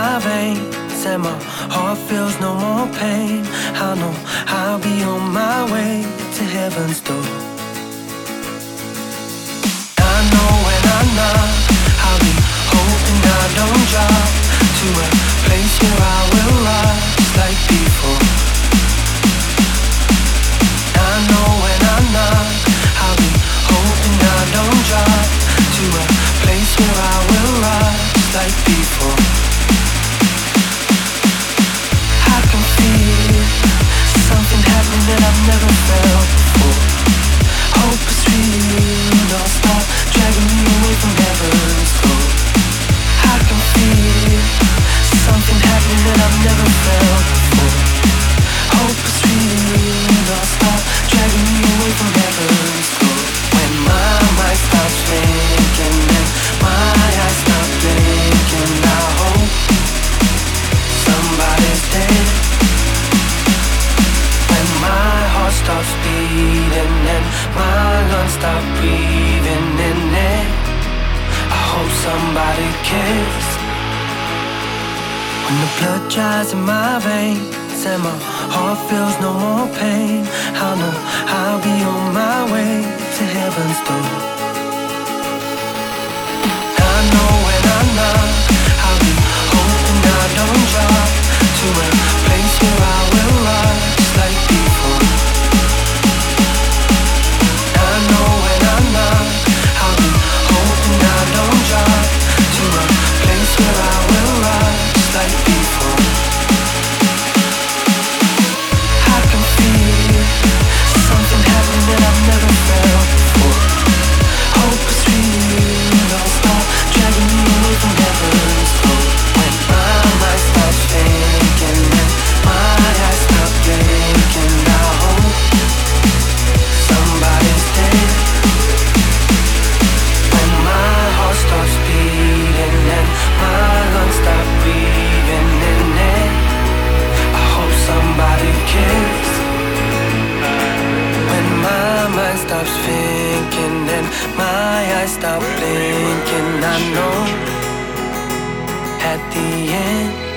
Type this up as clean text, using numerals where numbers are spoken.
my veins and my heart feels no more pain. I know I'll be on my way to heaven's door. I know when I knock, I'll be hoping I don't drop to a place where I will rise like before. I know when I knock, I'll be hoping I don't drop to a place where I will rise like before. I can feel something happening that I've never felt before. Hope is real, don't stop dragging me away from heaven's door. I can feel something happening that I've never felt before. Hope is real, don't stop dragging me away from heaven's door. When my mind stops thinking and my eyes stop blinking, I hope somebody's dead. When my heart stops beating and my lungs stop breathing in it, I hope somebody cares. When the blood dries in my veins and my heart feels no more pain, I know I'll be on my way to heaven's door. I know when I knock, I'll be hoping I don't drop to a place where I will rise like before. I know when I knock, I'll be hoping I don't drop to a place where I will rise like before. I can feel something happening that I've never felt before. Hope is real, don't stop dragging me away from heaven's door. When my mind stops thinking and my eyes stop blinking, I hope somebody's dead. When my heart stops beating and my lungs stop breathing in it, I hope somebody cares. When my mind stops thinking and my eyes stop blinking, I know at the end